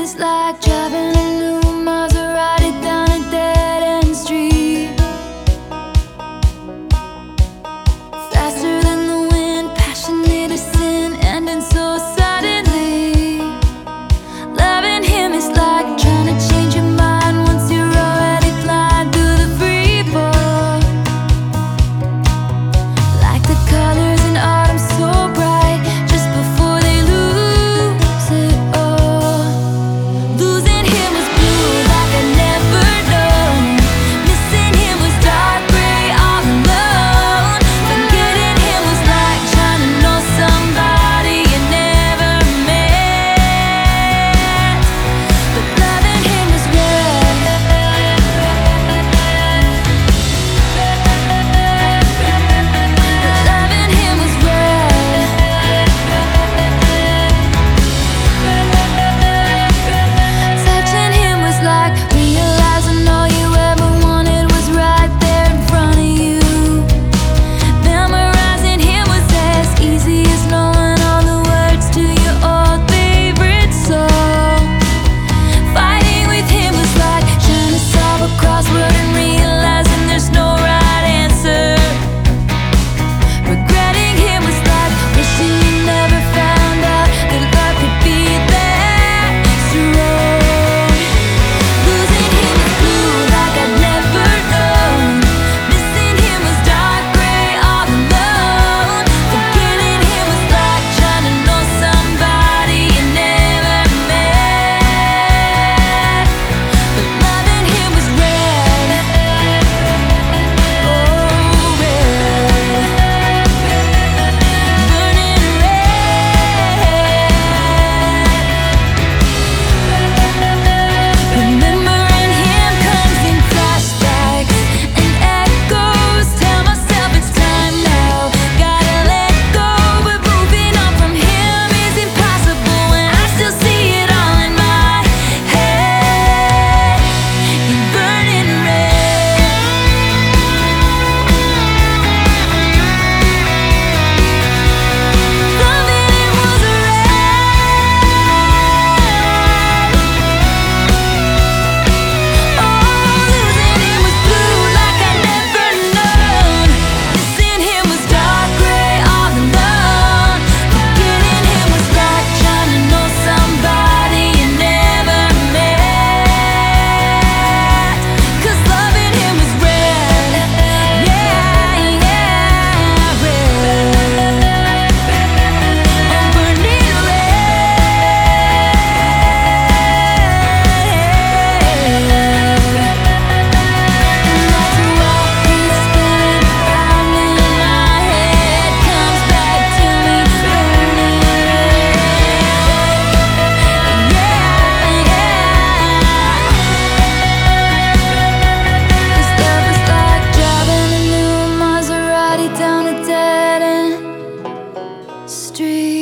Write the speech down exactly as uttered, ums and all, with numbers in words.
is like driving a new Maserati down a dead-end street. Faster than the wind, passionate as sin, ending so suddenly. Loving him is like trying to change your mind once you're already flying through the free fall. Like the colors in autumn, so bright, just before they lose it all. Losing him was blue, like I'd never known. Missing him was dark gray, all alone. Forgetting him was like trying to know somebody you never met. But loving him was red. But loving him was red. Touching him was like realizing all you ever wanted was right there in front of you. Memorizing him was as easy as knowing all the words to your old favorite song. Fighting with him was like trying to solve a crossword and realizing there's no right answer. Regretting him was like wishing you never found out that love could be that strong. Losing him was blue, like I'd never known. Missing him was dark gray, all alone. Forgetting him was like trying to know somebody you never met. But loving him was red. Oh, red. Burning red. Remembering him comes in flashbacks and echoes. Tell myself it's time now. Gotta let go, but moving on from him is impossible when I still see it all in my head. You're burning red. Loving him was red. Oh, losing him was blue, like I'd never known. Missing him was dark gray, all alone. Forgetting him was like trying to know somebody you never met. 'Cause loving him was red. Yeah, yeah, red. Oh, burning red. And that's what keeps spinning round in my head, comes back to me, burning red. Yeah, yeah. This love is like driving a new Maserati down a dead-end street.